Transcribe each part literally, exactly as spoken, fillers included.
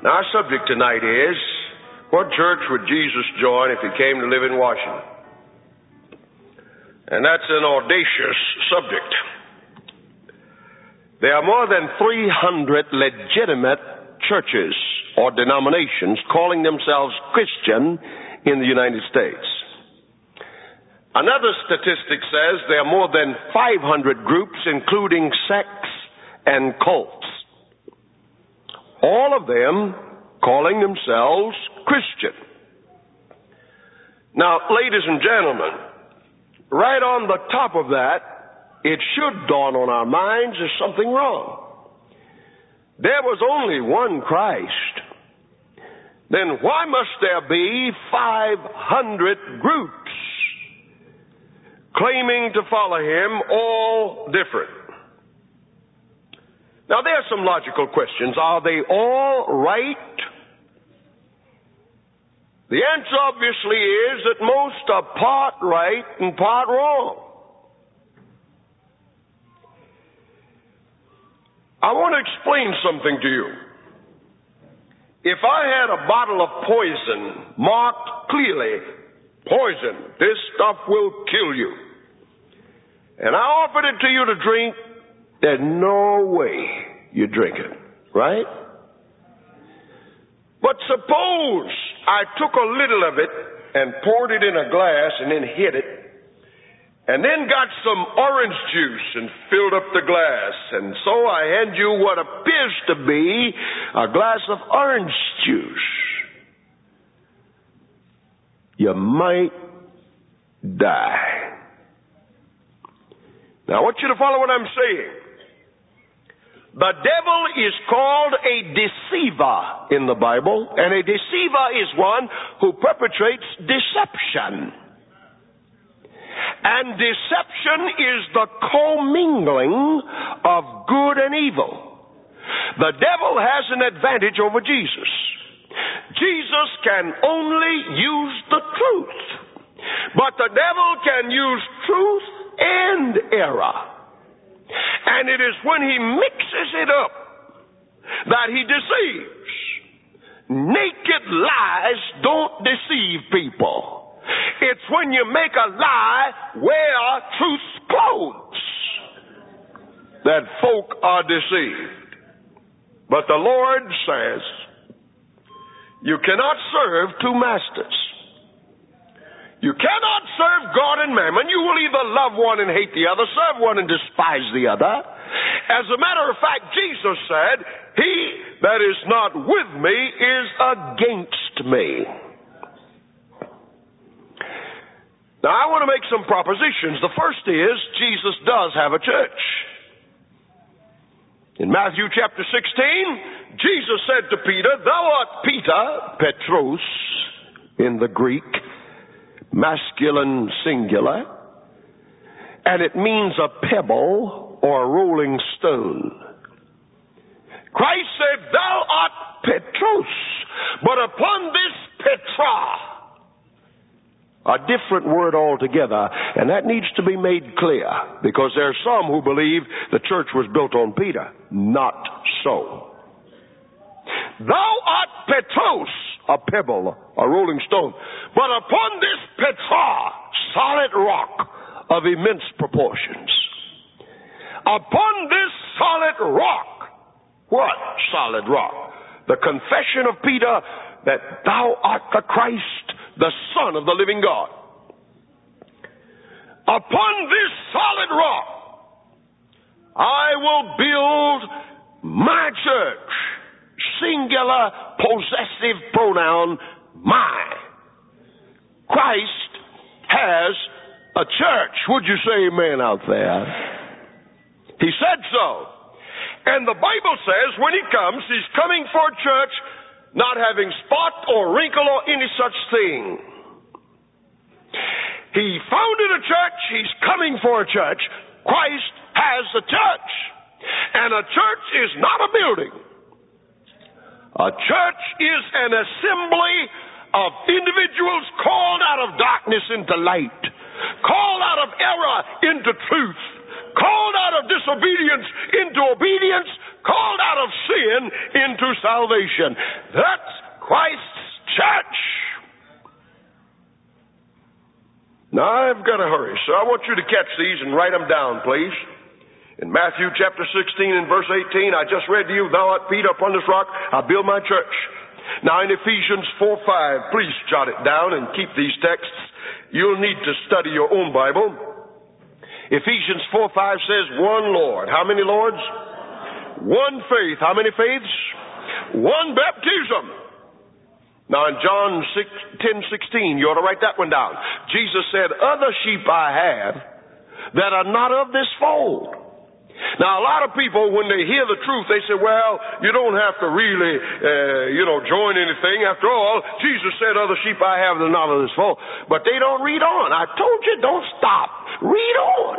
Now, our subject tonight is, what church would Jesus join if he came to live in Washington? And that's an audacious subject. There are more than three hundred legitimate churches or denominations calling themselves Christian in the United States. Another statistic says there are more than five hundred groups, including sects and cults. All of them calling themselves Christian. Now, ladies and gentlemen, right on the top of that, it should dawn on our minds there's something wrong. There was only one Christ. Then why must there be five hundred groups claiming to follow him, all different? Now, there are some logical questions. Are they all right? The answer obviously is that most are part right and part wrong. I want to explain something to you. If I had a bottle of poison marked clearly, poison, this stuff will kill you, and I offered it to you to drink, there's no way you drink it, right? But suppose I took a little of it and poured it in a glass and then hid it, and then got some orange juice and filled up the glass, and so I hand you what appears to be a glass of orange juice. You might die. Now, I want you to follow what I'm saying. The devil is called a deceiver in the Bible, and a deceiver is one who perpetrates deception. And deception is the commingling of good and evil. The devil has an advantage over Jesus. Jesus can only use the truth, but the devil can use truth and error. And it is when he mixes it up that he deceives. Naked lies don't deceive people. It's when you make a lie wear truth's clothes that folk are deceived. But the Lord says, you cannot serve two masters. You cannot serve God and mammon. You will either love one and hate the other, serve one and despise the other. As a matter of fact, Jesus said, he that is not with me is against me. Now, I want to make some propositions. The first is, Jesus does have a church. In Matthew chapter sixteen, Jesus said to Peter, thou art Peter, Petros, in the Greek, masculine singular, and it means a pebble or a rolling stone. Christ said, thou art Petros, but upon this Petra, a different word altogether, and that needs to be made clear, because there are some who believe the church was built on Peter. Not so. Thou art Petros, a pebble, a rolling stone, but upon this Petra, solid rock of immense proportions. Upon this solid rock, what solid rock? The confession of Peter that thou art the Christ, the Son of the living God. Upon this solid rock, I will build my church. Singular possessive pronoun, my. Christ has a church. Would you say amen out there? He said so. And the Bible says when he comes, he's coming for a church not having spot or wrinkle or any such thing. He founded a church. He's coming for a church. Christ has a church. And a church is not a building. A church is an assembly of individuals called out of darkness into light, called out of error into truth, called out of disobedience into obedience, called out of sin into salvation. That's Christ's church. Now, I've got to hurry, so I want you to catch these and write them down, please. In Matthew chapter sixteen and verse eighteen, I just read to you, thou art Peter, upon this rock I'll build my church. Now in Ephesians four five, please jot it down and keep these texts. You'll need to study your own Bible. Ephesians four five says, one Lord. How many Lords? One faith. How many faiths? One baptism. Now in John ten sixteen, you ought to write that one down. Jesus said, other sheep I have that are not of this fold. Now a lot of people, when they hear the truth, they say, well, you don't have to really, uh, you know, join anything. After all, Jesus said, other sheep I have that are not of this fold. But they don't read on. I told you, don't stop. Read on.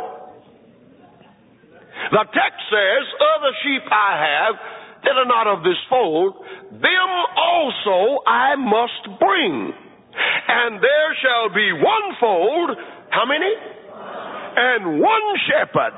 The text says, other sheep I have that are not of this fold, them also I must bring. And there shall be one fold, how many? And one shepherd.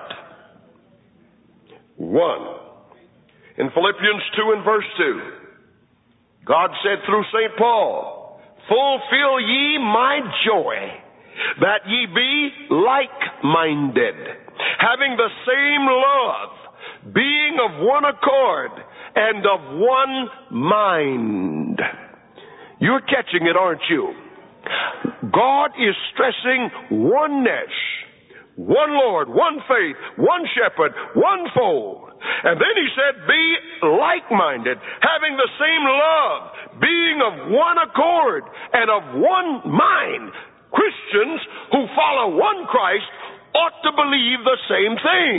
One. In Philippians two and verse two, God said through Saint Paul, fulfill ye my joy, that ye be like-minded, having the same love, being of one accord, and of one mind. You're catching it, aren't you? God is stressing oneness. One Lord, one faith, one shepherd, one fold. And then he said, be like-minded, having the same love, being of one accord and of one mind. Christians who follow one Christ ought to believe the same thing.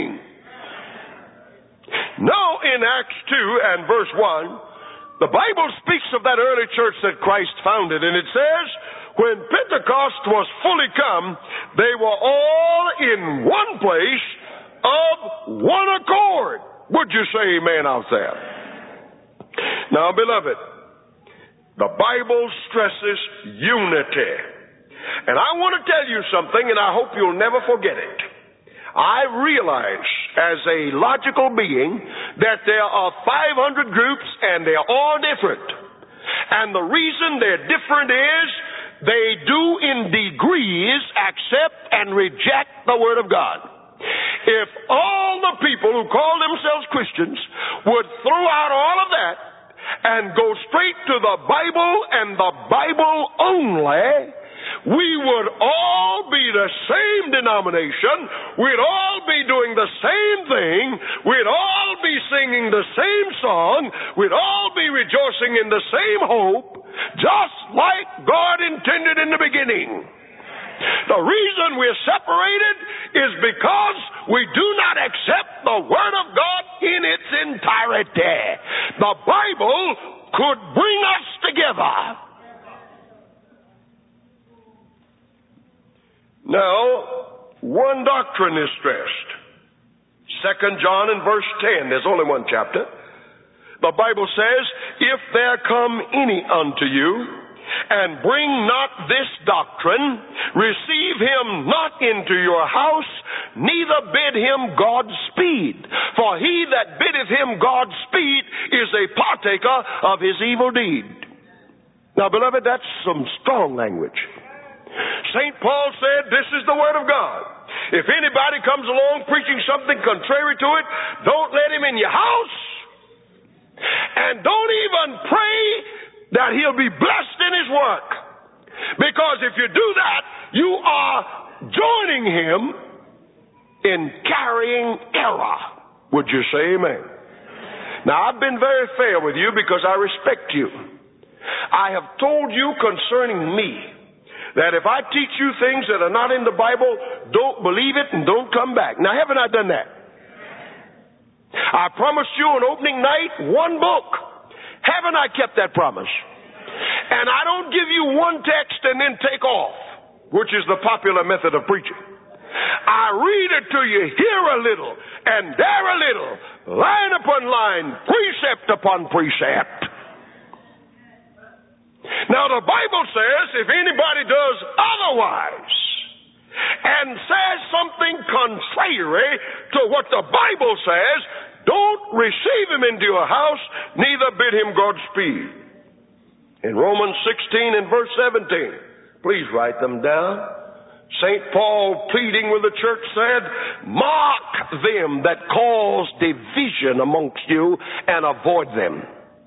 Now in Acts two and verse one, the Bible speaks of that early church that Christ founded, and it says, when Pentecost was fully come, they were all in one place of one accord. Would you say amen out there? Now, beloved, the Bible stresses unity. And I want to tell you something, and I hope you'll never forget it. I realize as a logical being that there are five hundred groups and they're all different. And the reason they're different is they do in degrees accept and reject the Word of God. If all the people who call themselves Christians would throw out all of that and go straight to the Bible and the Bible only, we would all be the same denomination. We'd all be doing the same thing. We'd all be singing the same song. We'd all be rejoicing in the same hope, just like God intended in the beginning. The reason we're separated is because we do not accept the Word of God in its entirety. The Bible could bring us together. Now, one doctrine is stressed. Second John in verse ten, there's only one chapter. The Bible says, if there come any unto you, and bring not this doctrine, receive him not into your house, neither bid him Godspeed. For he that biddeth him Godspeed is a partaker of his evil deed. Now, beloved, that's some strong language. Saint Paul said, this is the Word of God. If anybody comes along preaching something contrary to it, don't let him in your house. And don't even pray that he'll be blessed in his work. Because if you do that, you are joining him in carrying error. Would you say amen? Now, I've been very fair with you because I respect you. I have told you concerning me that if I teach you things that are not in the Bible, don't believe it and don't come back. Now, haven't I done that? I promised you on opening night one book. Haven't I kept that promise? And I don't give you one text and then take off, which is the popular method of preaching. I read it to you here a little and there a little, line upon line, precept upon precept. Now the Bible says if anybody does otherwise and says something contrary to what the Bible says, don't receive him into your house, neither bid him Godspeed. In Romans sixteen and verse seventeen, please write them down. Saint Paul, pleading with the church, said, mark them that cause division amongst you and avoid them.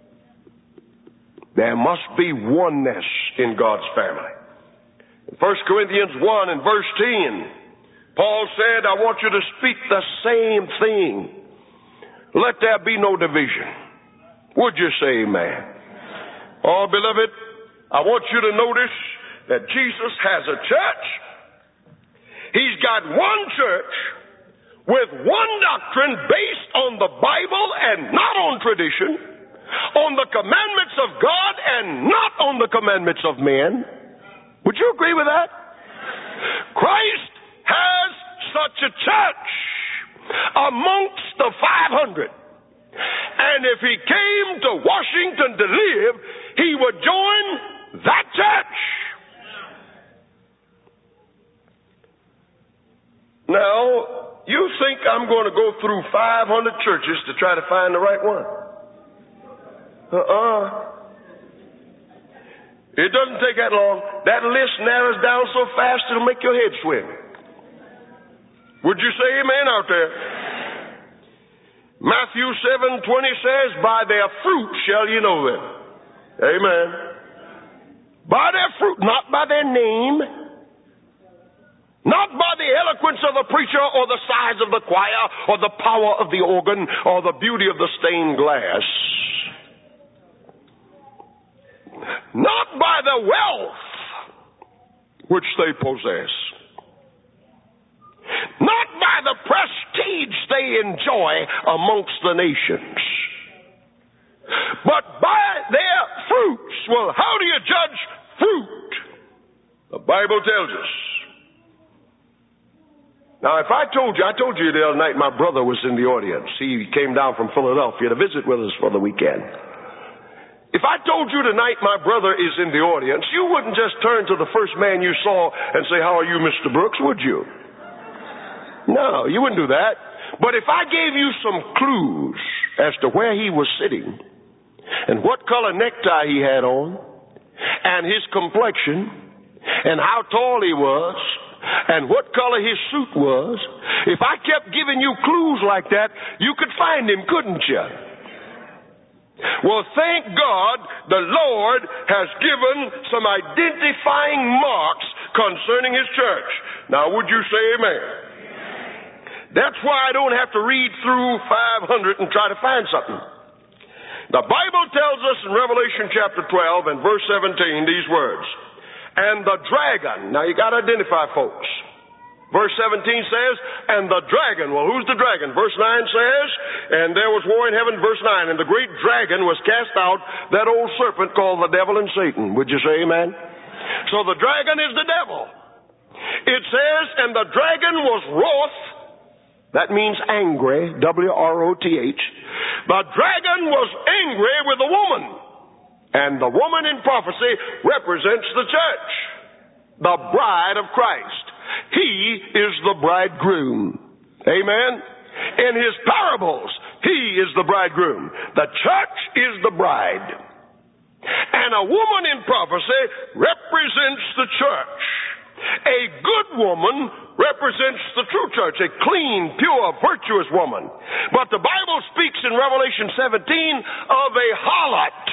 There must be oneness in God's family. In First Corinthians one and verse ten, Paul said, I want you to speak the same thing. Let there be no division. Would you say amen? Oh, beloved, I want you to notice that Jesus has a church. He's got one church with one doctrine based on the Bible and not on tradition, on the commandments of God and not on the commandments of men. Would you agree with that? Christ has such a church amongst the five hundred. And if he came to Washington to live, he would join that church. Now, you think I'm going to go through five hundred churches to try to find the right one? Uh-uh. It doesn't take that long. That list narrows down so fast it'll make your head swim. Would you say amen out there? Matthew seven twenty says, by their fruit shall you know them. Amen. By their fruit, not by their name, not by the eloquence of the preacher or the size of the choir or the power of the organ or the beauty of the stained glass. Not by the wealth which they possess. Not by the prestige they enjoy amongst the nations. But by their fruits. Well, how do you judge fruit? The Bible tells us. Now, if I told you, I told you the other night my brother was in the audience. He came down from Philadelphia to visit with us for the weekend. If I told you tonight my brother is in the audience, you wouldn't just turn to the first man you saw and say, how are you, Mister Brooks, would you? No, you wouldn't do that. But if I gave you some clues as to where he was sitting and what color necktie he had on and his complexion and how tall he was and what color his suit was, if I kept giving you clues like that, you could find him, couldn't you? Well, thank God the Lord has given some identifying marks concerning his church. Now, would you say amen? That's why I don't have to read through five hundred and try to find something. The Bible tells us in Revelation chapter twelve and verse seventeen these words. And the dragon, now you got to identify folks. Verse seventeen says, and the dragon, well, who's the dragon? Verse nine says, and there was war in heaven, verse nine, and the great dragon was cast out, that old serpent called the devil and Satan. Would you say amen? So the dragon is the devil. It says, and the dragon was wroth. That means angry, W R O T H. The dragon was angry with the woman. And the woman in prophecy represents the church, the bride of Christ. He is the bridegroom. Amen? In his parables, he is the bridegroom. The church is the bride. And a woman in prophecy represents the church. A good woman represents the true church, a clean, pure, virtuous woman. But the Bible speaks in Revelation seventeen of a harlot.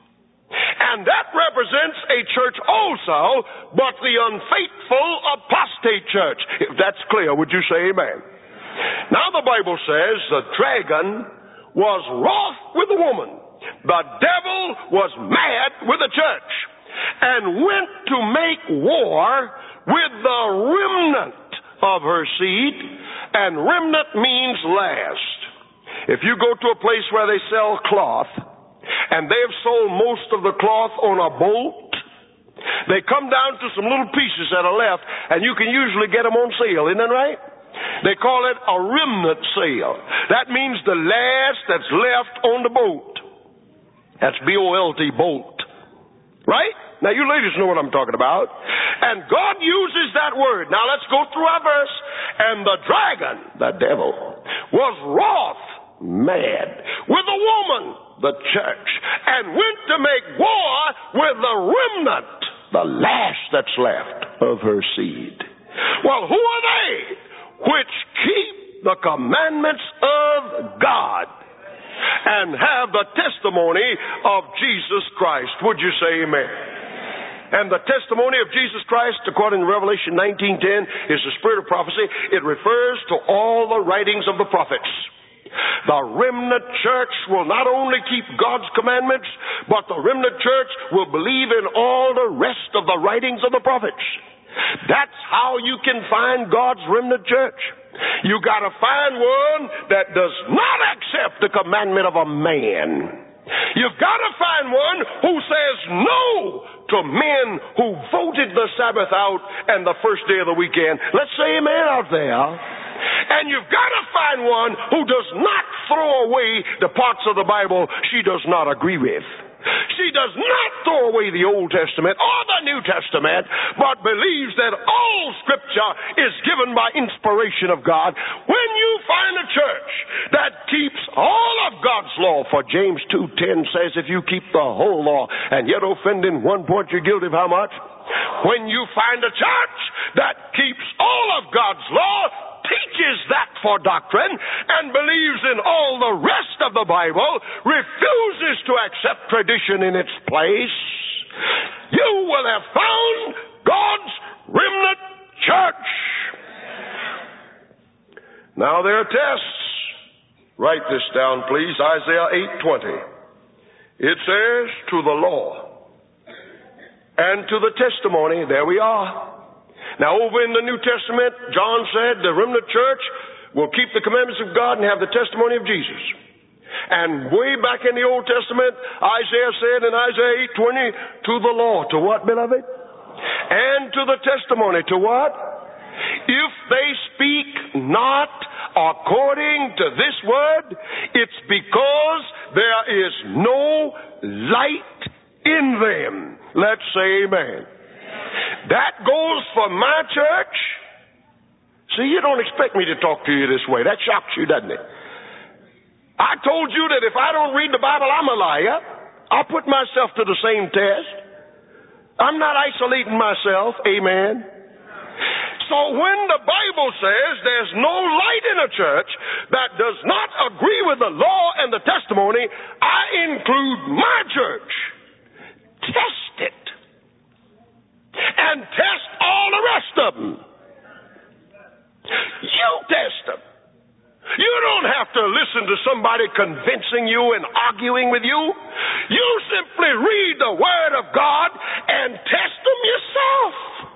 And that represents a church also, but the unfaithful apostate church. If that's clear, would you say amen? Now the Bible says the dragon was wroth with the woman. The devil was mad with the church and went to make war with the remnant of her seed. And remnant means last. If you go to a place where they sell cloth, and they've sold most of the cloth on a bolt, they come down to some little pieces that are left, and you can usually get them on sale. Isn't that right? They call it a remnant sale. That means the last that's left on the bolt. That's B O L T, bolt. Right? Now, you ladies know what I'm talking about. And God uses that word. Now, let's go through our verse. And the dragon, the devil, was wroth, mad, with the woman, the church, and went to make war with the remnant, the last that's left of her seed. Well, who are they which keep the commandments of God and have the testimony of Jesus Christ? Would you say amen? And the testimony of Jesus Christ, according to Revelation nineteen ten, is the spirit of prophecy. It refers to all the writings of the prophets. The remnant church will not only keep God's commandments, but the remnant church will believe in all the rest of the writings of the prophets. That's how you can find God's remnant church. You got to find one that does not accept the commandment of a man. You've got to find one who says no to men who voted the Sabbath out and the first day of the weekend. Let's say amen out there. And you've got to find one who does not throw away the parts of the Bible she does not agree with. She does not throw away the Old Testament or the New Testament, but believes that all Scripture is given by inspiration of God. When you find a church that keeps all of God's law, for James two ten says, if you keep the whole law and yet offend in one point, you're guilty of how much? When you find a church that keeps all of God's law, teaches that for doctrine, and believes in all the rest of the Bible, refuses to accept tradition in its place, you will have found God's remnant church. Now there are tests. Write this down, please. Isaiah eight twenty. It says, to the law and to the testimony. There we are. Now, over in the New Testament, John said the remnant church will keep the commandments of God and have the testimony of Jesus. And way back in the Old Testament, Isaiah said in Isaiah eight twenty, to the law. To what, beloved? And to the testimony. To what? If they speak not according to this word, it's because there is no light in them. Let's say amen. That goes for my church. See, you don't expect me to talk to you this way. That shocks you, doesn't it? I told you that if I don't read the Bible, I'm a liar. I'll put myself to the same test. I'm not isolating myself. Amen. So when the Bible says there's no light in a church that does not agree with the law and the testimony, I include my church. Test it. And test all the rest of them. You test them. You don't have to listen to somebody convincing you and arguing with you. You simply read the Word of God and test them yourself.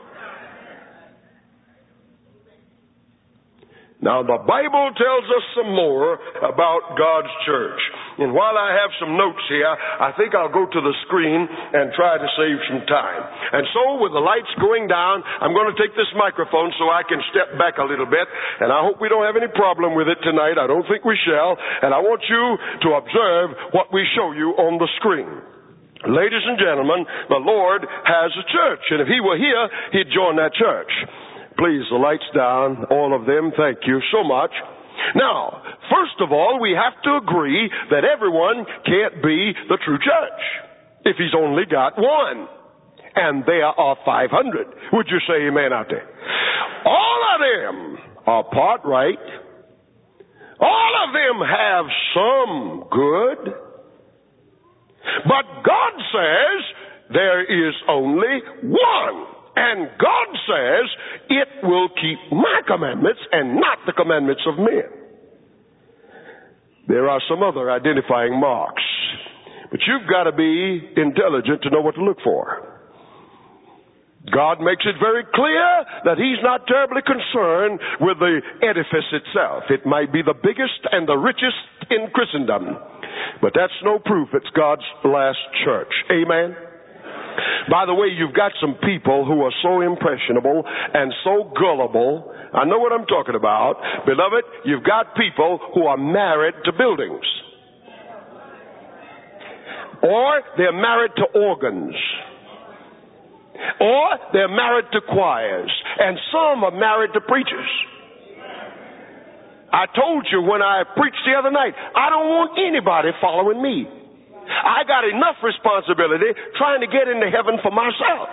Now, the Bible tells us some more about God's church. And while I have some notes here, I think I'll go to the screen and try to save some time. And so, with the lights going down, I'm going to take this microphone so I can step back a little bit. And I hope we don't have any problem with it tonight. I don't think we shall. And I want you to observe what we show you on the screen. Ladies and gentlemen, the Lord has a church. And if He were here, He'd join that church. Please, the lights down, all of them. Thank you so much. Now, first of all, we have to agree that everyone can't be the true church if he's only got one. And there are five hundred. Would you say amen out there? All of them are part right. All of them have some good. But God says there is only one. And God says it will keep my commandments and not the commandments of men. There are some other identifying marks. But you've got to be intelligent to know what to look for. God makes it very clear that He's not terribly concerned with the edifice itself. It might be the biggest and the richest in Christendom. But that's no proof it's God's last church. Amen? By the way, you've got some people who are so impressionable and so gullible. I know what I'm talking about. Beloved, you've got people who are married to buildings. Or they're married to organs. or they're married to choirs, and some are married to preachers. I told you when I preached the other night, I don't want anybody following me. I got enough responsibility trying to get into heaven for myself.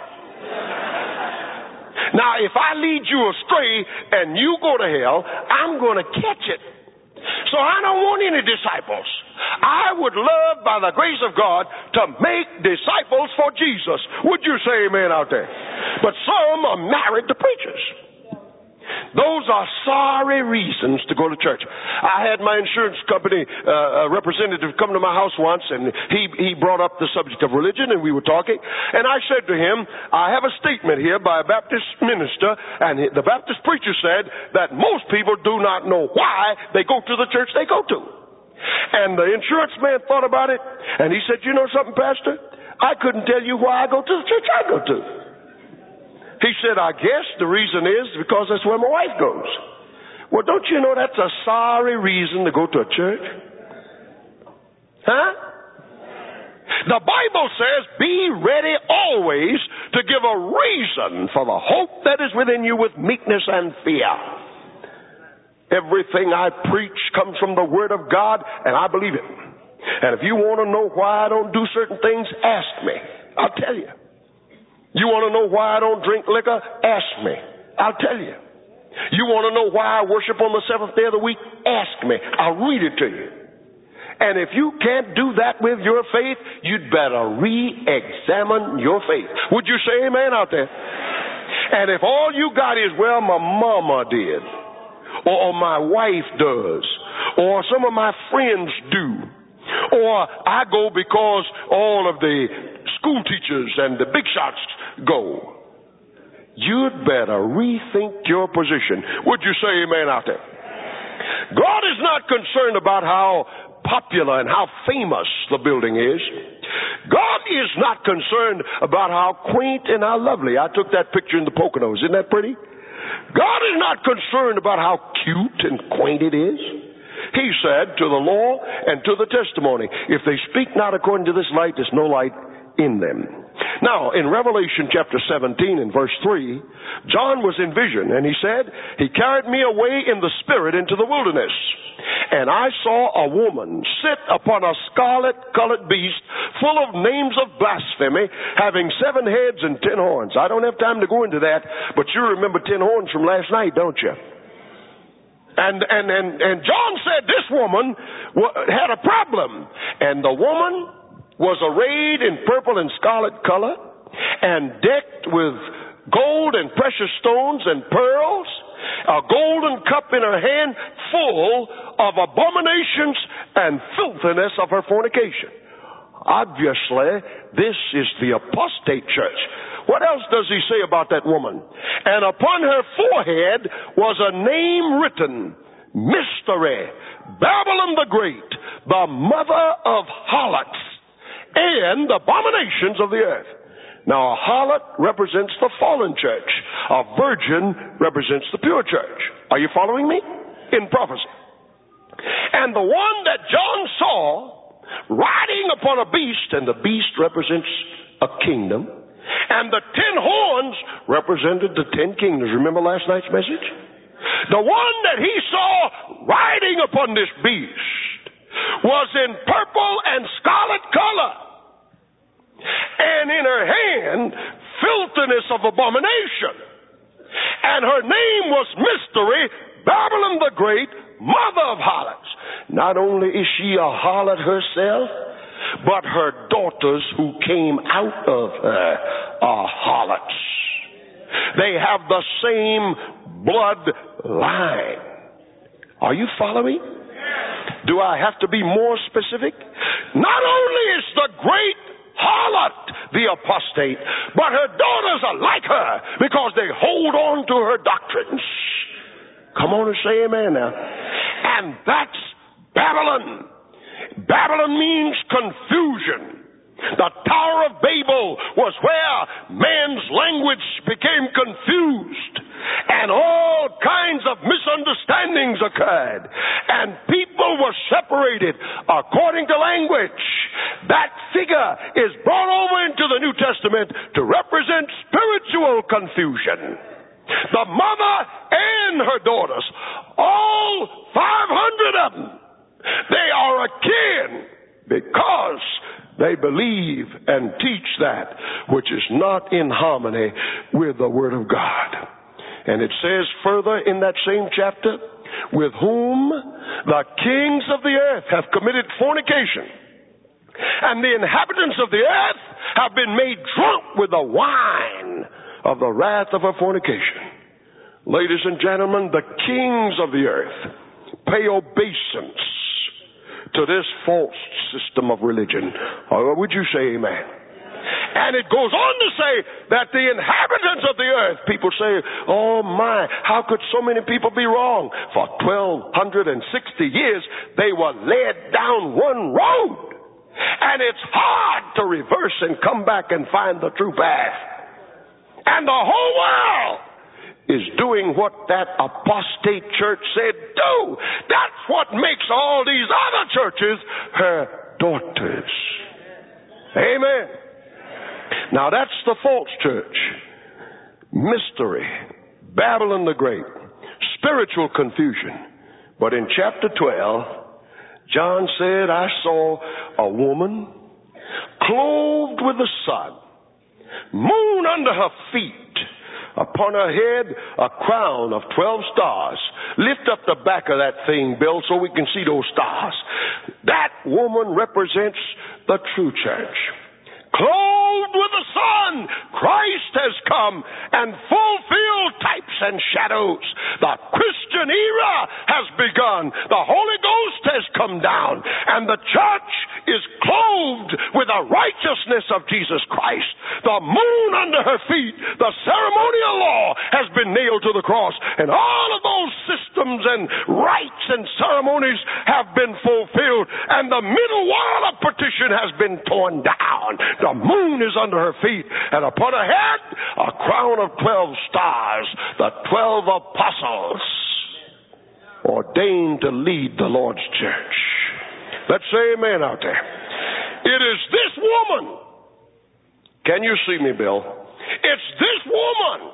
Now, if I lead you astray and you go to hell, I'm going to catch it. So I don't want any disciples. I would love, by the grace of God, to make disciples for Jesus. Would you say amen out there? But some are married to preachers. Those are sorry reasons to go to church. I had my insurance company uh, representative come to my house once, and he, he brought up the subject of religion, and we were talking. And I said to him, I have a statement here by a Baptist minister, and the Baptist preacher said that most people do not know why they go to the church they go to. And the insurance man thought about it, and he said, you know something, Pastor? I couldn't tell you why I go to the church I go to. He said, I guess the reason is because that's where my wife goes. Well, don't you know that's a sorry reason to go to a church? Huh? The Bible says, be ready always to give a reason for the hope that is within you with meekness and fear. Everything I preach comes from the Word of God, and I believe it. And if you want to know why I don't do certain things, ask me. I'll tell you. You want to know why I don't drink liquor? Ask me. I'll tell you. You want to know why I worship on the seventh day of the week? Ask me. I'll read it to you. And if you can't do that with your faith, you'd better re-examine your faith. Would you say amen out there? And if all you got is, well, my mama did, or, or my wife does, or some of my friends do, or I go because all of the school teachers and the big shots go, you'd better rethink your position. Would you say amen out there? God is not concerned about how popular and how famous the building is. God is not concerned about how quaint and how lovely. I took that picture in the Poconos. Isn't that pretty? God is not concerned about how cute and quaint it is. He said, to the law and to the testimony, if they speak not according to this light, there's no light in them. Now, in Revelation chapter seventeen and verse three, John was in vision, and he said, he carried me away in the spirit into the wilderness. And I saw a woman sit upon a scarlet-colored beast full of names of blasphemy, having seven heads and ten horns. I don't have time to go into that, but you remember ten horns from last night, don't you? And, and, and, and John said this woman had a problem. And the woman was arrayed in purple and scarlet color and decked with gold and precious stones and pearls, a golden cup in her hand full of abominations and filthiness of her fornication. Obviously, this is the apostate church. What else does he say about that woman? And upon her forehead was a name written, Mystery, Babylon the Great, the mother of harlots and abominations of the earth. Now, a harlot represents the fallen church. A virgin represents the pure church. Are you following me? In prophecy. And the one that John saw riding upon a beast, and the beast represents a kingdom, and the ten horns represented the ten kingdoms. Remember last night's message? The one that he saw riding upon this beast was in purple and scarlet color, and in her hand filthiness of abomination, and her name was Mystery, Babylon the Great, mother of harlots. Not only is she a harlot herself, but her daughters who came out of her are harlots. They have the same bloodline. Are you following? Do I have to be more specific? Not only is the great harlot the apostate, but her daughters are like her because they hold on to her doctrines. Come on and say amen now. And that's Babylon. Babylon means confusion. The Tower of Babel was where man's language became confused, and all kinds of misunderstandings occurred, and people were separated according to language. That figure is brought over into the New Testament to represent spiritual confusion. The mother and her daughters, all five hundred of them, they are akin because they believe and teach that which is not in harmony with the Word of God. And it says further in that same chapter, with whom the kings of the earth have committed fornication, and the inhabitants of the earth have been made drunk with the wine of the wrath of her fornication. Ladies and gentlemen, the kings of the earth pay obeisance to this false system of religion. Or would you say amen? And it goes on to say that the inhabitants of the earth, people say, oh my, how could so many people be wrong? For twelve sixty years, they were led down one road. And it's hard to reverse and come back and find the true path. And the whole world is doing what that apostate church said do. That's what makes all these other churches her daughters. Amen. Now that's the false church. Mystery, Babylon the Great, spiritual confusion. But in chapter twelve, John said, I saw a woman clothed with the sun, moon under her feet, upon her head a crown of twelve stars. Lift up the back of that thing, Bill, so we can see those stars. That woman represents the true church. Clothed with the sun, Christ has come and fulfilled types and shadows. The Christian era has begun. The Holy Ghost has come down, and the church is clothed with the righteousness of Jesus Christ. The moon under her feet, the ceremonial law has been nailed to the cross, and all of those systems and rites and ceremonies have been fulfilled, and the middle wall of partition has been torn down. The moon is under her feet, and upon her head a crown of twelve stars, the twelve apostles ordained to lead the Lord's church. Let's say amen out there. It is this woman. Can you see me, Bill? It's this woman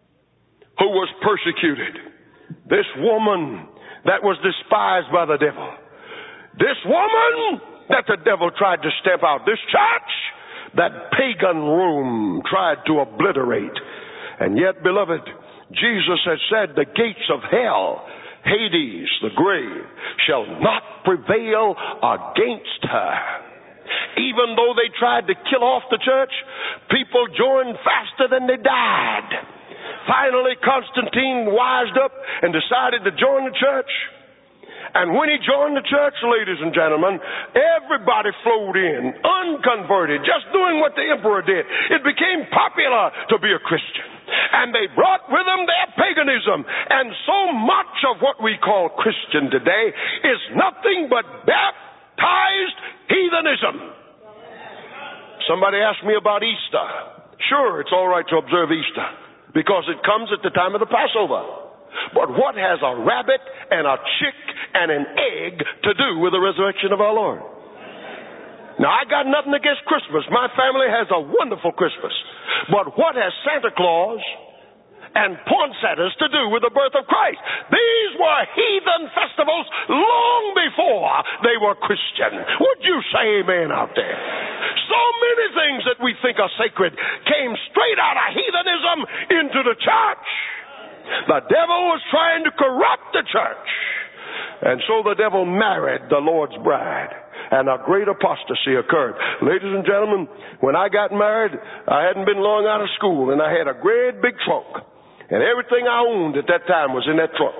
who was persecuted. This woman that was despised by the devil. This woman that the devil tried to stamp out. This church that pagan Rome tried to obliterate. And yet, beloved, Jesus has said the gates of hell, Hades, the grave, shall not prevail against her. Even though they tried to kill off the church, people joined faster than they died. Finally, Constantine wised up and decided to join the church. And when he joined the church, ladies and gentlemen, everybody flowed in, unconverted, just doing what the emperor did. It became popular to be a Christian. And they brought with them their paganism. And so much of what we call Christian today is nothing but baptized heathenism. Somebody asked me about Easter. Sure, it's all right to observe Easter because it comes at the time of the Passover. But what has a rabbit and a chick and an egg to do with the resurrection of our Lord? Now, I got nothing against Christmas. My family has a wonderful Christmas. But what has Santa Claus and poinsettias to do with the birth of Christ? These were heathen festivals long before they were Christian. Would you say amen out there? So many things that we think are sacred came straight out of heathenism into the church. The devil was trying to corrupt the church. And so the devil married the Lord's bride. And a great apostasy occurred. Ladies and gentlemen, when I got married, I hadn't been long out of school, and I had a great big trunk. And everything I owned at that time was in that trunk.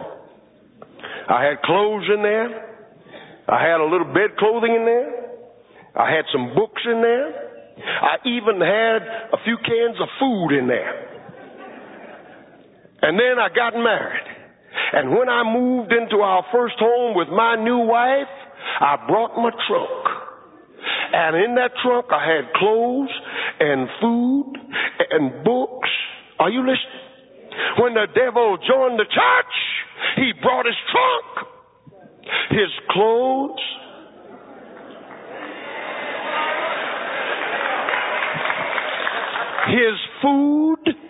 I had clothes in there. I had a little bed clothing in there. I had some books in there. I even had a few cans of food in there. And then I got married. And when I moved into our first home with my new wife, I brought my trunk. And in that trunk, I had clothes and food and books. Are you listening? When the devil joined the church, he brought his trunk, his clothes, his food,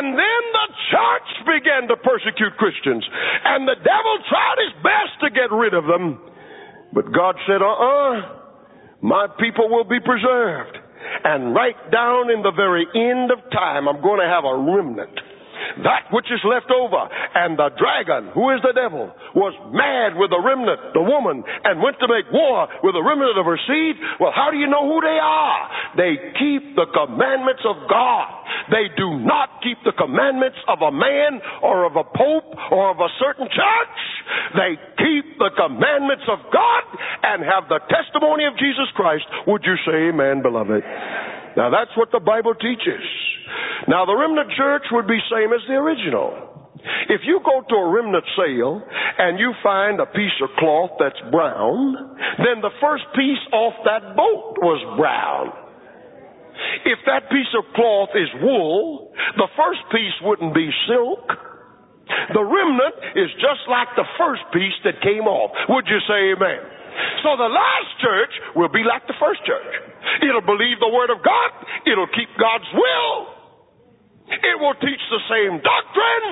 And then the church began to persecute Christians. And the devil tried his best to get rid of them. But God said, uh-uh, my people will be preserved. And right down in the very end of time, I'm going to have a remnant. That which is left over. And the dragon, who is the devil, was mad with the remnant, the woman, and went to make war with the remnant of her seed. Well, how do you know who they are? They keep the commandments of God. They do not keep the commandments of a man or of a pope or of a certain church. They keep the commandments of God and have the testimony of Jesus Christ. Would you say amen, beloved? Now, that's what the Bible teaches. Now, the remnant church would be same as the original. If you go to a remnant sale and you find a piece of cloth that's brown, then the first piece off that boat was brown. If that piece of cloth is wool, the first piece wouldn't be silk. The remnant is just like the first piece that came off. Would you say amen? So the last church will be like the first church. It'll believe the Word of God. It'll keep God's will. It will teach the same doctrine.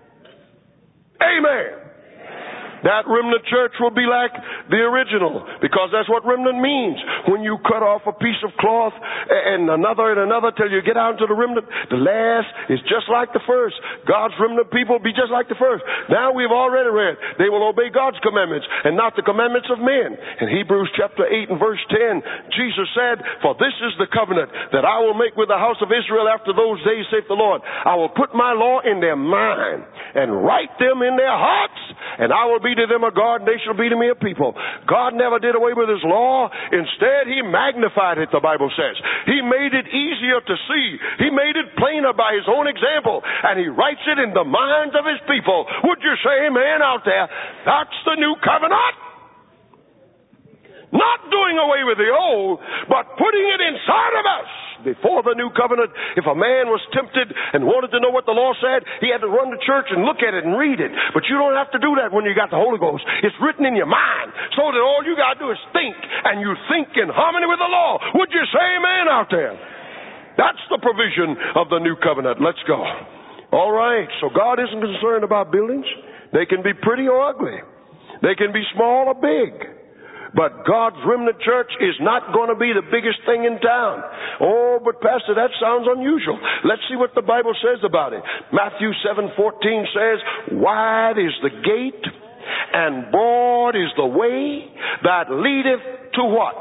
Amen. That remnant church will be like the original, because that's what remnant means. When you cut off a piece of cloth and another and another till you get down to the remnant, the last is just like the first. God's remnant people will be just like the first. Now we've already read, they will obey God's commandments and not the commandments of men. In Hebrews chapter eight and verse ten, Jesus said, for this is the covenant that I will make with the house of Israel after those days, saith the Lord. I will put my law in their mind and write them in their hearts, and I will be to them a God, and they shall be to me a people. God never did away with his law. Instead, he magnified it, the Bible says. He made it easier to see. He made it plainer by his own example, and he writes it in the minds of his people. Would you say amen out there? That's the new covenant. Not doing away with the old, but putting it inside of us. Before the new covenant, if a man was tempted and wanted to know what the law said, he had to run to church and look at it and read it. But you don't have to do that when you got the Holy Ghost. It's written in your mind, so that all you got to do is think, and you think in harmony with the law. Would you say amen out there? That's the provision of the new covenant. Let's go. All right, so God isn't concerned about buildings. They can be pretty or ugly. They can be small or big. But God's remnant church is not going to be the biggest thing in town. Oh, but Pastor, that sounds unusual. Let's see what the Bible says about it. Matthew seven fourteen says, wide is the gate and broad is the way that leadeth to what?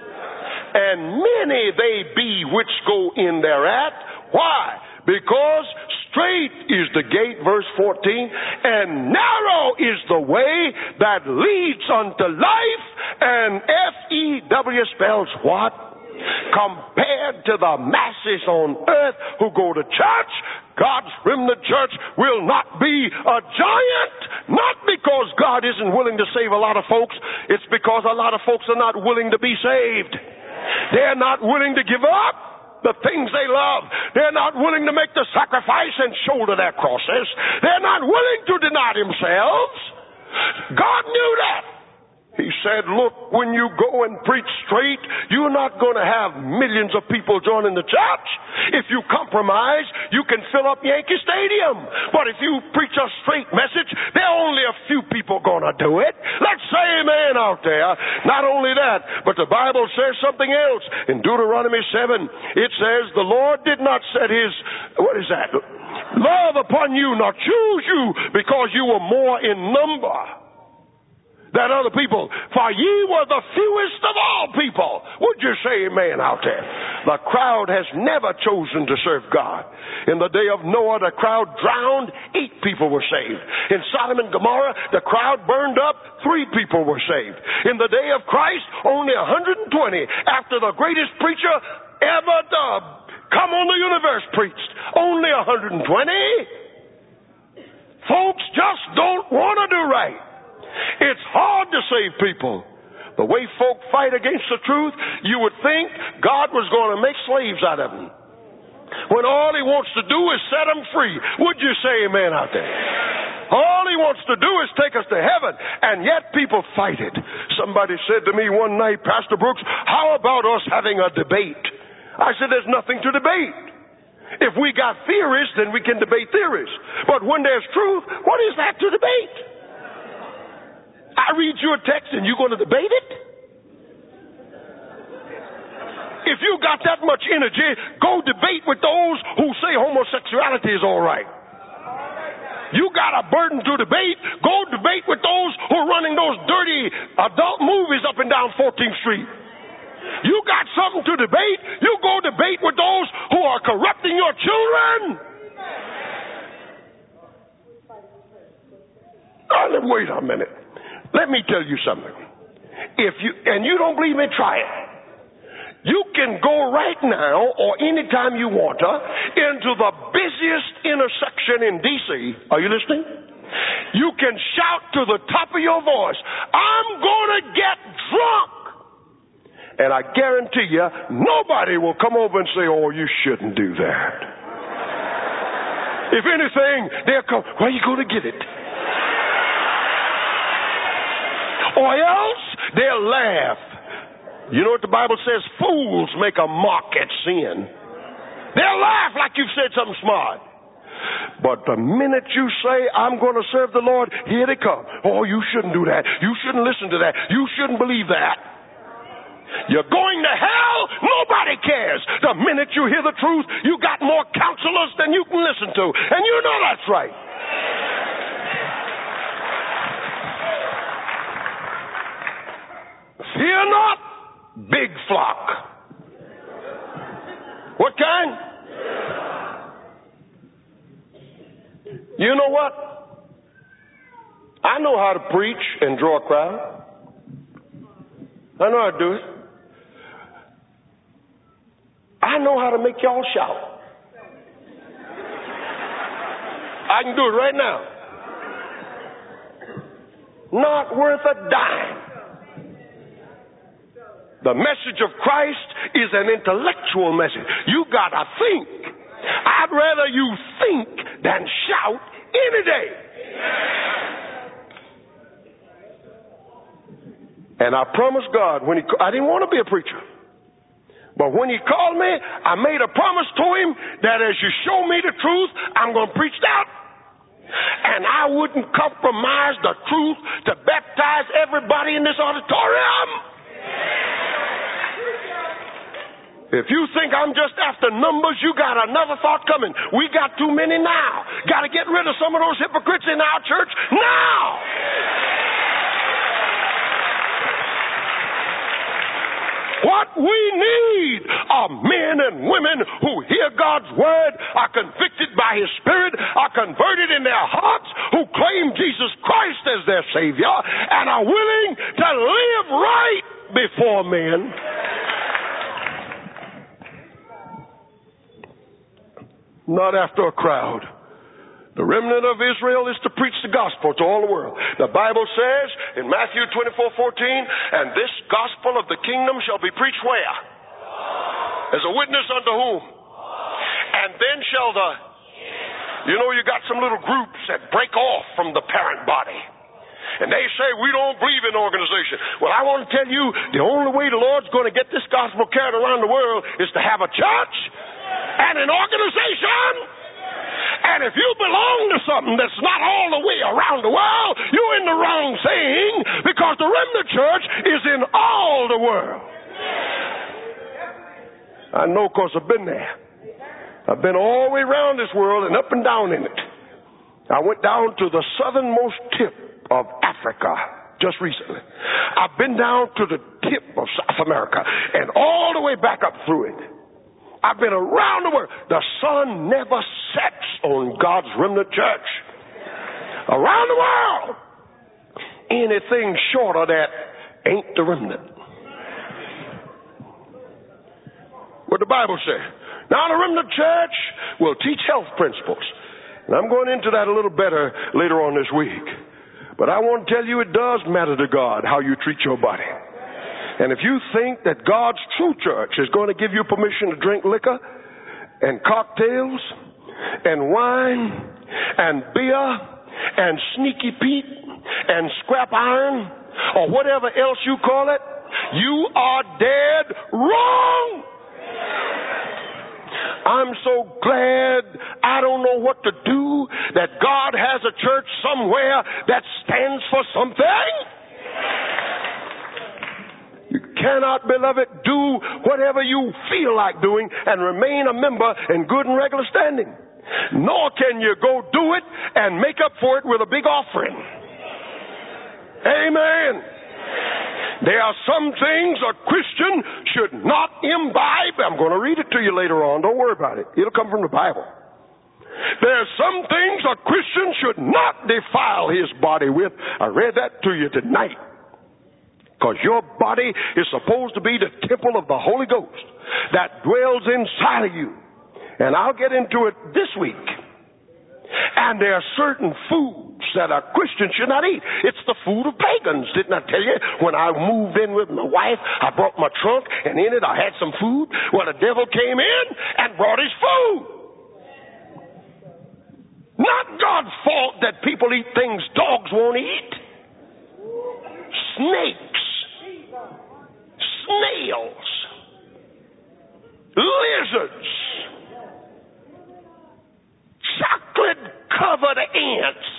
And many they be which go in thereat. Why? Because straight is the gate, verse fourteen, and narrow is the way that leads unto life, and F E W spells what? Compared to the masses on earth who go to church, God's remnant church will not be a giant. Not because God isn't willing to save a lot of folks. It's because a lot of folks are not willing to be saved. They're not willing to give up the things they love. They're not willing to make the sacrifice and shoulder their crosses. They're not willing to deny themselves. God knew that. He said, look, when you go and preach straight, you're not going to have millions of people joining the church. If you compromise, you can fill up Yankee Stadium. But if you preach a straight message, there are only a few people going to do it. Let's say amen out there. Not only that, but the Bible says something else. In Deuteronomy seven, it says, the Lord did not set his, what is that? Love upon you, nor choose you, because you were more in number than other people. For ye were the fewest of all people. Would you say amen out there? The crowd has never chosen to serve God. In the day of Noah, the crowd drowned. Eight people were saved. In Sodom and Gomorrah, the crowd burned up. Three people were saved. In the day of Christ, only one hundred twenty, after the greatest preacher ever to come on the universe preached. Only one hundred twenty. Folks just don't want to do right. It's hard to save people. The way folk fight against the truth, you would think God was going to make slaves out of them, when all he wants to do is set them free. Would you say amen out there? All he wants to do is take us to heaven, and yet people fight it. Somebody said to me one night, Pastor Brooks, how about us having a debate? I said, there's nothing to debate. If we got theories, then we can debate theories. But when there's truth, what is that to debate? I read you a text and you're going to debate it? If you got that much energy, go debate with those who say homosexuality is all right. You got a burden to debate, go debate with those who are running those dirty adult movies up and down fourteenth Street. You got something to debate, you go debate with those who are corrupting your children. Now, wait a minute. Let me tell you something. If you, and you don't believe me, try it. You can go right now or anytime you want to into the busiest intersection in D C. Are you listening? You can shout to the top of your voice, I'm going to get drunk. And I guarantee you, nobody will come over and say, oh, you shouldn't do that. If anything, they'll come, where are you going to get it? Or else they'll laugh. You know what the Bible says? Fools make a mock at sin. They'll laugh like you've said something smart. But the minute you say, I'm going to serve the Lord, here they come. Oh, you shouldn't do that. You shouldn't listen to that. You shouldn't believe that. You're going to hell. Nobody cares. The minute you hear the truth, you got more counselors than you can listen to. And you know that's right. Fear not, big flock. What kind? You know what? I know how to preach and draw a crowd. I know how to do it. I know how to make y'all shout. I can do it right now. Not worth a dime. The message of Christ is an intellectual message. You gotta think. I'd rather you think than shout any day. And I promised God when he, I didn't want to be a preacher. But when he called me, I made a promise to him that as you show me the truth, I'm going to preach that. And I wouldn't compromise the truth to baptize everybody in this auditorium. If you think I'm just after numbers, you got another thought coming. We got too many now. Got to get rid of some of those hypocrites in our church now. What we need are men and women who hear God's word, are convicted by his Spirit, are converted in their hearts, who claim Jesus Christ as their Savior, and are willing to live right before men. Not after a crowd. The remnant of Israel is to preach the gospel to all the world. The Bible says in Matthew twenty-four fourteen, and this gospel of the kingdom shall be preached where? As a witness unto whom? And then shall the, you know, you got some little groups that break off from the parent body. And they say, we don't believe in organization. Well, I want to tell you, the only way the Lord's going to get this gospel carried around the world is to have a church and an organization. And if you belong to something that's not all the way around the world, you're in the wrong thing, because the remnant church is in all the world. I know because I've been there. I've been all the way around this world and up and down in it. I went down to the southernmost tip of Africa just recently. I've been down to the tip of South America and all the way back up through it. I've been around the world. The sun never sets on God's remnant church. Around the world. Anything short of that ain't the remnant. What the Bible says. Now the remnant church will teach health principles. And I'm going into that a little better later on this week. But I want to tell you, it does matter to God how you treat your body. And if you think that God's true church is going to give you permission to drink liquor and cocktails and wine and beer and sneaky Pete and scrap iron or whatever else you call it, you are dead wrong. I'm so glad I don't know what to do, that God has a church somewhere that stands for something. You cannot, beloved, do whatever you feel like doing and remain a member in good and regular standing. Nor can you go do it and make up for it with a big offering. Amen. There are some things a Christian should not imbibe. I'm going to read it to you later on. Don't worry about it. It'll come from the Bible. There are some things a Christian should not defile his body with. I read that to you tonight. Because your body is supposed to be the temple of the Holy Ghost that dwells inside of you. And I'll get into it this week. And there are certain foods that a Christian should not eat. It's the food of pagans. Didn't I tell you? When I moved in with my wife, I brought my trunk, and in it I had some food. Well, the devil came in and brought his food. Not God's fault that people eat things dogs won't eat. Snakes, snails, lizards, chocolate-covered ants.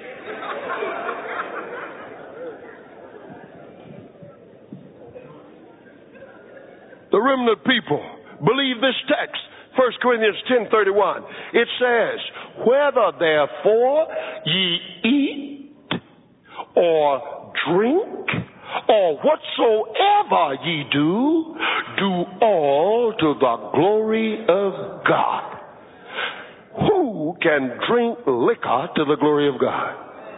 The remnant people believe this text, First Corinthians ten thirty-one. It says, whether therefore ye eat or drink or whatsoever ye do, do all to the glory of God. Who can drink liquor to the glory of God?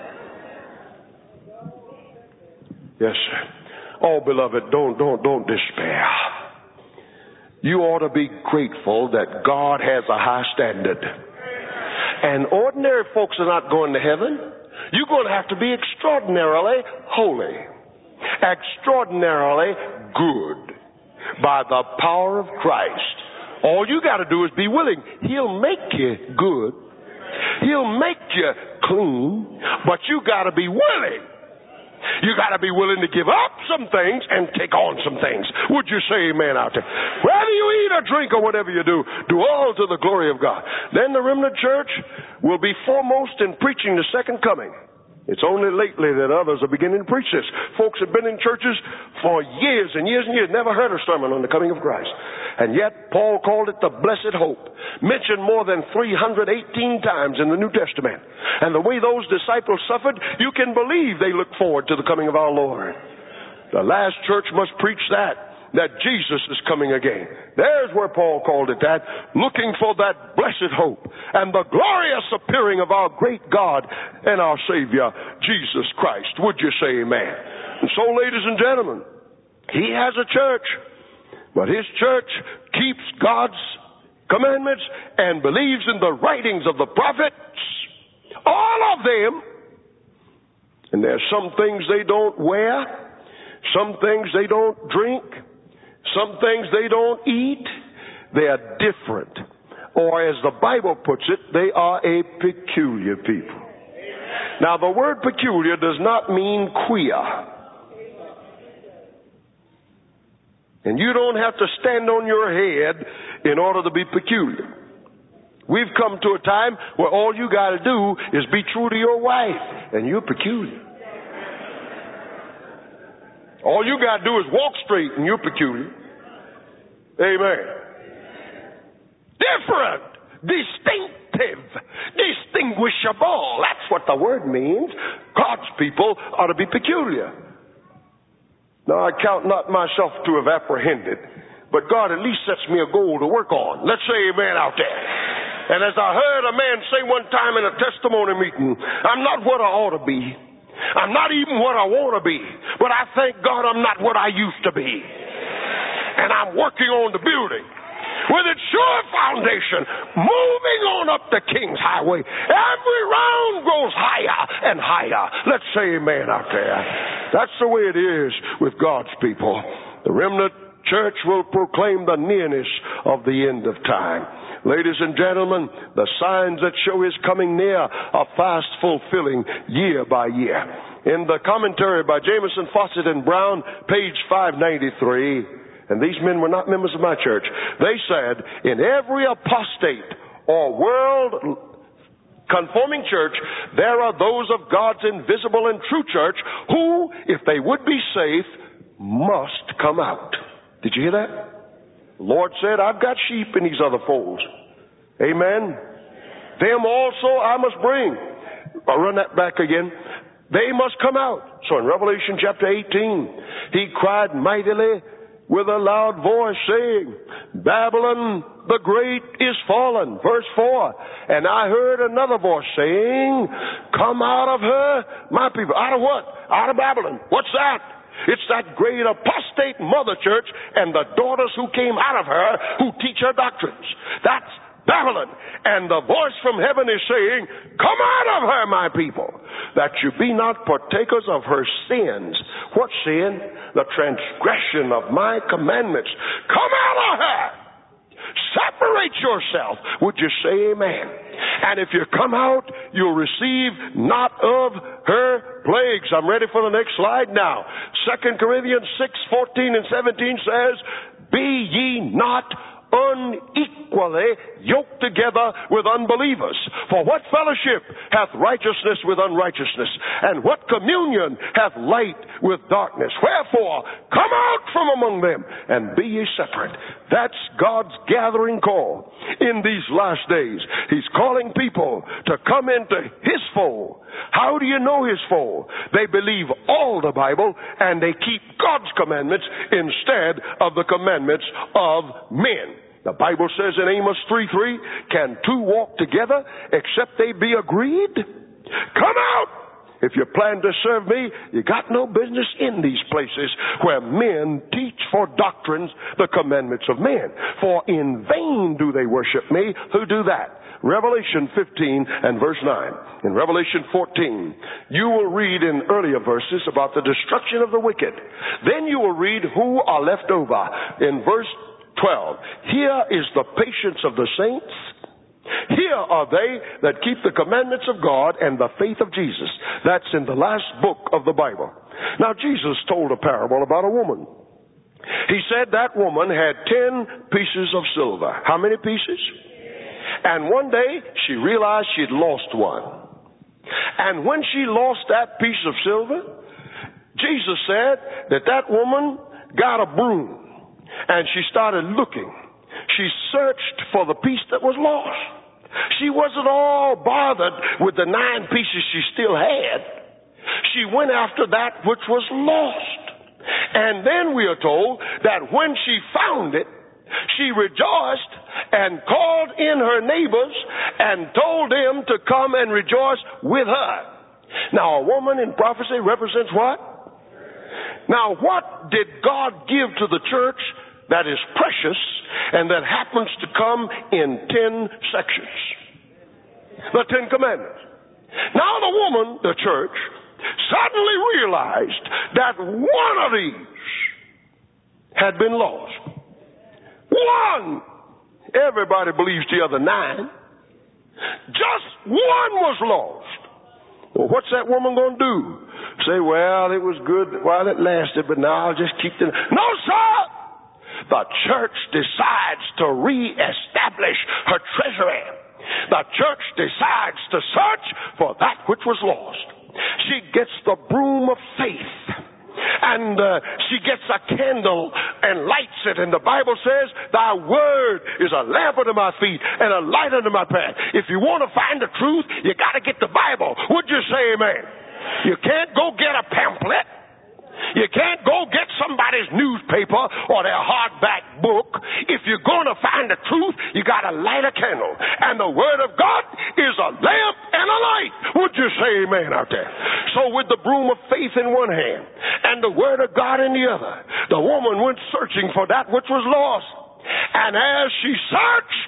Yes, sir. Oh, beloved, don't, don't, don't despair. You ought to be grateful that God has a high standard. And ordinary folks are not going to heaven. You're going to have to be extraordinarily holy, extraordinarily good by the power of Christ. All you got to do is be willing. He'll make you good. He'll make you clean, but you got to be willing. You got to be willing to give up some things and take on some things. Would you say amen out there? Whether you eat or drink or whatever you do, do all to the glory of God. Then the remnant church will be foremost in preaching the second coming. It's only lately that others are beginning to preach this. Folks have been in churches for years and years and years, never heard a sermon on the coming of Christ. And yet, Paul called it the blessed hope, mentioned more than three hundred eighteen times in the New Testament. And the way those disciples suffered, you can believe they look forward to the coming of our Lord. The last church must preach that. That Jesus is coming again. There's where Paul called it that, looking for that blessed hope and the glorious appearing of our great God and our Savior, Jesus Christ. Would you say amen? And so, ladies and gentlemen, he has a church, but his church keeps God's commandments and believes in the writings of the prophets, all of them. And there's some things they don't wear, some things they don't drink, some things they don't eat. They are different. Or as the Bible puts it, they are a peculiar people. Now the word peculiar does not mean queer. And you don't have to stand on your head in order to be peculiar. We've come to a time where all you got to do is be true to your wife, and you're peculiar. All you got to do is walk straight, and you're peculiar. Amen. Different, distinctive, distinguishable. That's what the word means. God's people are to be peculiar. Now, I count not myself to have apprehended, but God at least sets me a goal to work on. Let's say amen out there. And as I heard a man say one time in a testimony meeting, I'm not what I ought to be. I'm not even what I want to be. But I thank God I'm not what I used to be. And I'm working on the building with its sure foundation, moving on up the King's Highway. Every round goes higher and higher. Let's say amen out there. That's the way it is with God's people. The remnant church will proclaim the nearness of the end of time. Ladies and gentlemen, the signs that show his coming near are fast fulfilling year by year. In the commentary by Jameson, Fawcett, and Brown, page five ninety-three, and these men were not members of my church, they said, in every apostate or world conforming church, there are those of God's invisible and true church who, if they would be safe, must come out. Did you hear that? The Lord said, I've got sheep in these other folds. Amen. Them also I must bring. I'll run that back again. They must come out. So in Revelation chapter eighteen, he cried mightily with a loud voice, saying, Babylon the great is fallen. Verse four. And I heard another voice saying, come out of her, my people. Out of what? Out of Babylon. What's that? It's that great apostate mother church and the daughters who came out of her who teach her doctrines. That's Babylon. And the voice from heaven is saying, come out of her, my people, that you be not partakers of her sins. What sin? The transgression of my commandments. Come out of her. Separate yourself. Would you say amen? And if you come out, you'll receive not of her plagues. I'm ready for the next slide now. Second Corinthians six, fourteen and seventeen says, be ye not unequally yoked together with unbelievers. For what fellowship hath righteousness with unrighteousness? And what communion hath light with darkness? Wherefore, come out from among them and be ye separate. That's God's gathering call in these last days. He's calling people to come into His fold. How do you know His fold? They believe all the Bible and they keep God's commandments instead of the commandments of men. The Bible says in Amos three three, can two walk together except they be agreed? Come out! If you plan to serve me, you got no business in these places where men teach for doctrines the commandments of men. For in vain do they worship me who do that. Revelation fifteen and verse nine. In Revelation fourteen, you will read in earlier verses about the destruction of the wicked. Then you will read who are left over. In verse twelve, here is the patience of the saints. Here are they that keep the commandments of God and the faith of Jesus. That's in the last book of the Bible. Now, Jesus told a parable about a woman. He said that woman had ten pieces of silver. How many pieces? And one day she realized she'd lost one. And when she lost that piece of silver, Jesus said that that woman got a broom. And she started looking. She searched for the piece that was lost. She wasn't all bothered with the nine pieces she still had. She went after that which was lost. And then we are told that when she found it, she rejoiced and called in her neighbors and told them to come and rejoice with her. Now, a woman in prophecy represents what? Now, what did God give to the church that is precious and that happens to come in ten sections? The Ten Commandments. Now the woman, the church, suddenly realized that one of these had been lost. One! Everybody believes the other nine. Just one was lost. Well, what's that woman going to do? Say, well, it was good while it lasted, but now I'll just keep the... No, sir! The church decides to reestablish her treasury. The church decides to search for that which was lost. She gets the broom of faith. And uh, she gets a candle and lights it. And the Bible says, thy word is a lamp unto my feet and a light unto my path. If you want to find the truth, you got to get the Bible. Would you say amen? You can't go get a pamphlet. You can't go get somebody's newspaper or their hardback book. If you're going to find the truth, you got to light a candle. And the Word of God is a lamp and a light. Would you say amen out there? So with the broom of faith in one hand and the Word of God in the other, the woman went searching for that which was lost. And as she searched,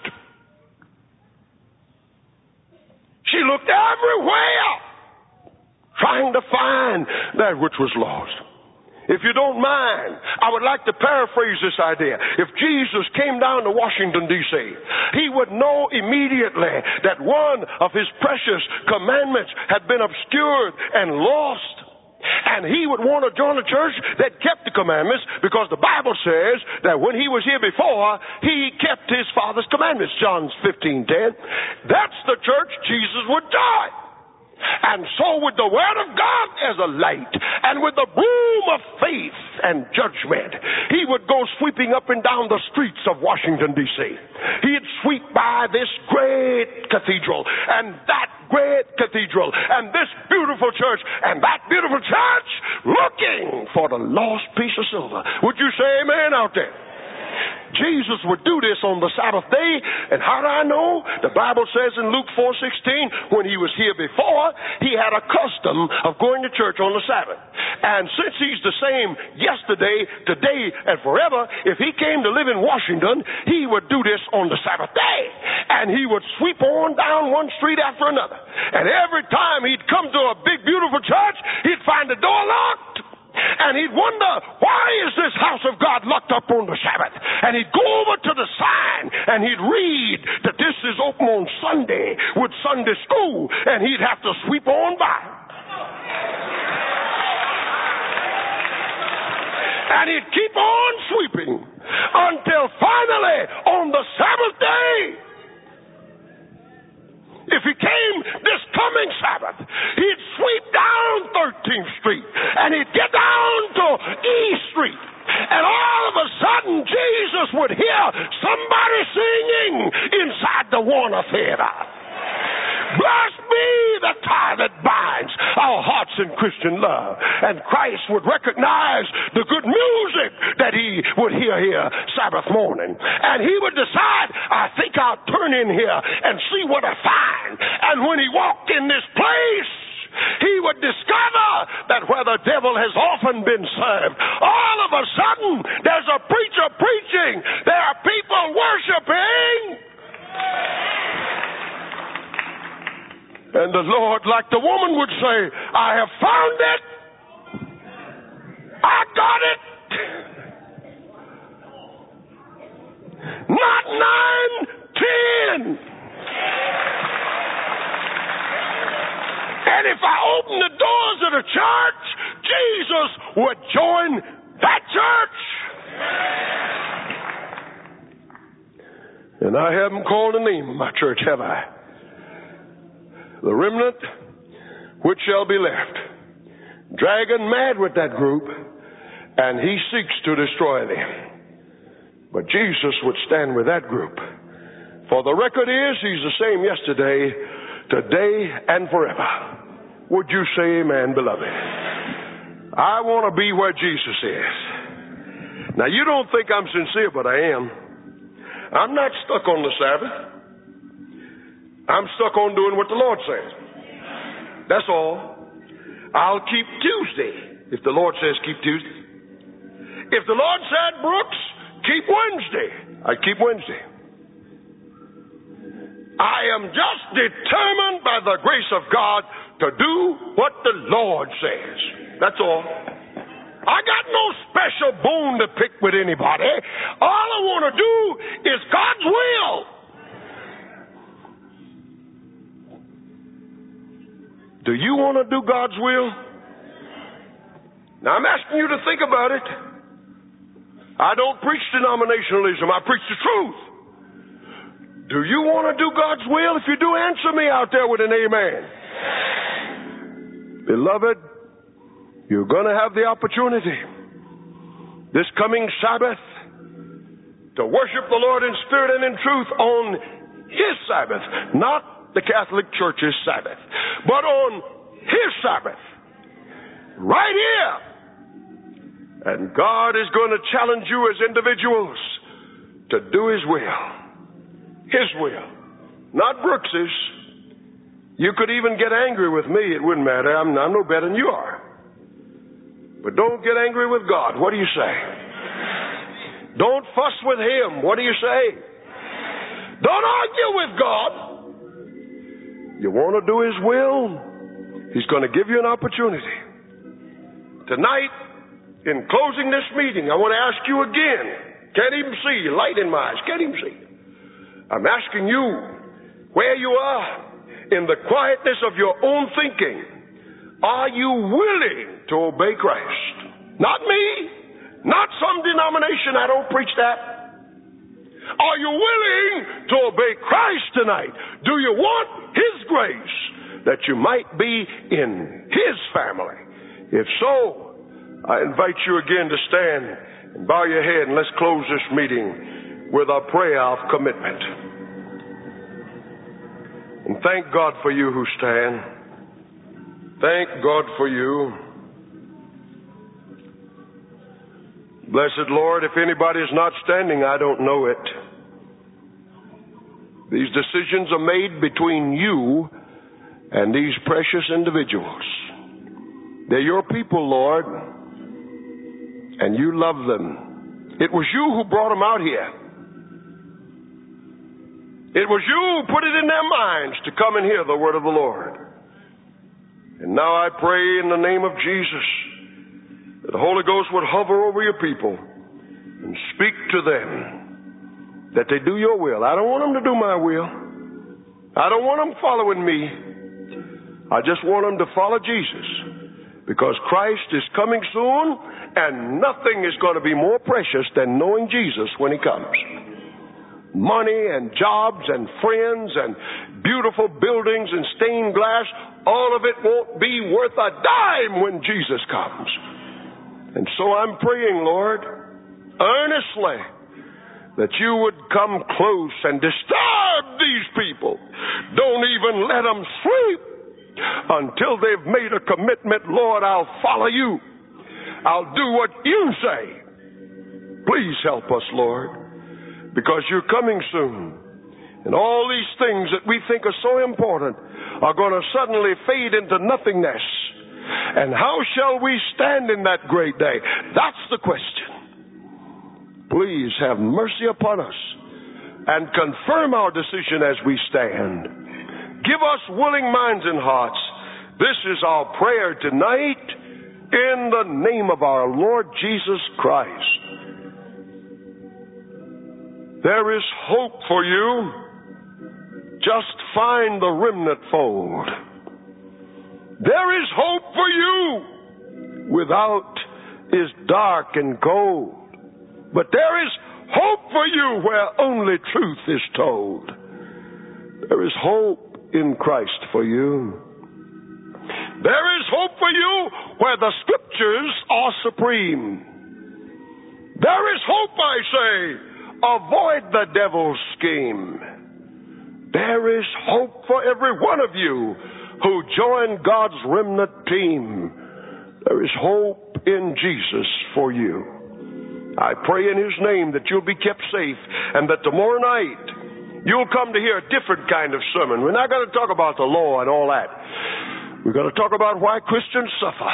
she looked everywhere trying to find that which was lost. If you don't mind, I would like to paraphrase this idea. If Jesus came down to Washington, D C, he would know immediately that one of his precious commandments had been obscured and lost. And he would want to join a church that kept the commandments, because the Bible says that when he was here before, he kept his Father's commandments, John fifteen ten. That's the church Jesus would join. And so with the Word of God as a light, and with the broom of faith and judgment, he would go sweeping up and down the streets of Washington, D C He'd sweep by this great cathedral, and that great cathedral, and this beautiful church, and that beautiful church, looking for the lost piece of silver. Would you say amen out there? Jesus would do this on the Sabbath day. And how do I know? The Bible says in Luke four sixteen, when he was here before, he had a custom of going to church on the Sabbath. And since he's the same yesterday, today, and forever, if he came to live in Washington, he would do this on the Sabbath day. And he would sweep on down one street after another. And every time he'd come to a big, beautiful church, he'd find the door locked. And he'd wonder, why is this house of God locked up on the Sabbath? And he'd go over to the sign and he'd read that this is open on Sunday with Sunday school, and he'd have to sweep on by. And he'd keep on sweeping until finally on the Sabbath day, if he came this coming Sabbath, he'd sweep down thirteenth street, and he'd get down to E Street, and all of a sudden Jesus would hear somebody singing inside the Warner Theater. Blessed be the tie that binds our hearts in Christian love. And Christ would recognize the good music that he would hear here Sabbath morning. And he would decide, I think I'll turn in here and see what I find. And when he walked in this place, he would discover that where the devil has often been served, all of a sudden there's a preacher preaching. There are people worshiping. And the Lord, like the woman would say, I have found it. I got it. Not nine, ten. And if I open the doors of the church, Jesus would join that church. And I haven't called the name of my church, have I? The remnant which shall be left, dragon mad with that group, and he seeks to destroy them. But Jesus would stand with that group. For the record is, he's the same yesterday, today, and forever. Would you say amen, beloved? I want to be where Jesus is. Now, you don't think I'm sincere, but I am. I'm not stuck on the Sabbath. I'm stuck on doing what the Lord says. That's all. I'll keep Tuesday if the Lord says keep Tuesday. If the Lord said, Brooks, keep Wednesday, I keep Wednesday. I am just determined by the grace of God to do what the Lord says. That's all. I got no special bone to pick with anybody. All I want to do is God's will. Do you want to do God's will? Now, I'm asking you to think about it. I don't preach denominationalism. I preach the truth. Do you want to do God's will? If you do, answer me out there with an amen. Beloved, you're going to have the opportunity this coming Sabbath to worship the Lord in spirit and in truth on His Sabbath, not the Catholic Church's Sabbath, but on His Sabbath, right here. And God is going to challenge you as individuals to do His will. His will, not Brooks's. You could even get angry with me. It wouldn't matter. I'm, I'm no better than you are. But don't get angry with God. What do you say? Don't fuss with Him. What do you say? Don't argue with God. You want to do His will? He's going to give you an opportunity. Tonight, in closing this meeting, I want to ask you again. Can't even see. Light in my eyes. Can't even see. I'm asking you, where you are, in the quietness of your own thinking, Are you willing to obey Christ? Not me, not some denomination. I don't preach that. Are you willing to obey Christ tonight? Do you want His grace that you might be in His family? If so, I invite you again to stand and bow your head, and let's close this meeting with a prayer of commitment. And thank God for you who stand. Thank God for you. Blessed Lord, if anybody is not standing, I don't know it. These decisions are made between you and these precious individuals. They're your people, Lord, and you love them. It was you who brought them out here. It was you who put it in their minds to come and hear the word of the Lord. And now I pray in the name of Jesus that the Holy Ghost would hover over your people and speak to them, that they do your will. I don't want them to do my will. I don't want them following me. I just want them to follow Jesus, because Christ is coming soon, and nothing is going to be more precious than knowing Jesus when He comes. Money and jobs and friends and beautiful buildings and stained glass, all of it won't be worth a dime when Jesus comes. And so I'm praying, Lord, earnestly, that you would come close and disturb these people. Don't even let them sleep until they've made a commitment. Lord, I'll follow you. I'll do what you say. Please help us, Lord, because you're coming soon. And all these things that we think are so important are going to suddenly fade into nothingness. And how shall we stand in that great day? That's the question. Please have mercy upon us and confirm our decision as we stand. Give us willing minds and hearts. This is our prayer tonight in the name of our Lord Jesus Christ. There is hope for you. Just find the remnant fold. There is hope for you. Without is dark and cold. But there is hope for you where only truth is told. There is hope in Christ for you. There is hope for you where the Scriptures are supreme. There is hope, I say. Avoid the devil's scheme. There is hope for every one of you who join God's remnant team. There is hope in Jesus for you. I pray in His name that you'll be kept safe, and that tomorrow night you'll come to hear a different kind of sermon. We're not going to talk about the law and all that. We're going to talk about why Christians suffer.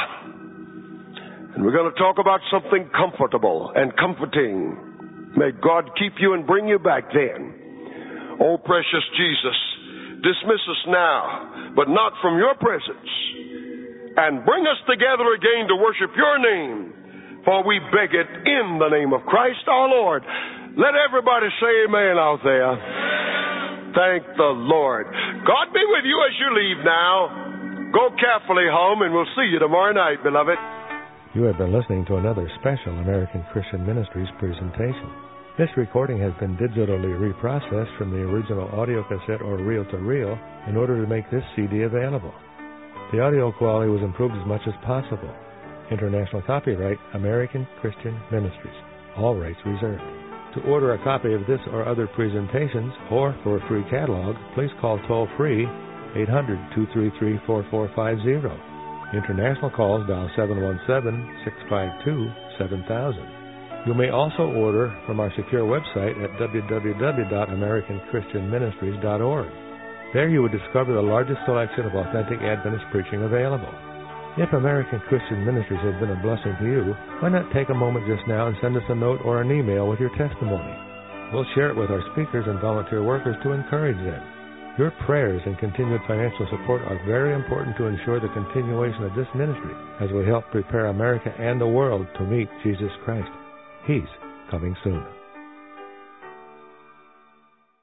And we're going to talk about something comfortable and comforting. May God keep you and bring you back then. Oh, precious Jesus, dismiss us now, but not from your presence, and bring us together again to worship your name, for we beg it in the name of Christ our Lord. Let everybody say amen out there. Thank the Lord. God be with you as you leave now. Go carefully home, and we'll see you tomorrow night, beloved. You have been listening to another special American Christian Ministries presentation. This recording has been digitally reprocessed from the original audio cassette or reel-to-reel in order to make this C D available. The audio quality was improved as much as possible. International copyright, American Christian Ministries. All rights reserved. To order a copy of this or other presentations, or for a free catalog, please call toll-free eight hundred, two three three, four four five zero. International calls dial seven one seven, six five two, seven thousand. You may also order from our secure website at w w w dot american christian ministries dot org. There you will discover the largest selection of authentic Adventist preaching available. If American Christian Ministries has been a blessing to you, why not take a moment just now and send us a note or an email with your testimony? We'll share it with our speakers and volunteer workers to encourage them. Your prayers and continued financial support are very important to ensure the continuation of this ministry as we help prepare America and the world to meet Jesus Christ. He's coming soon.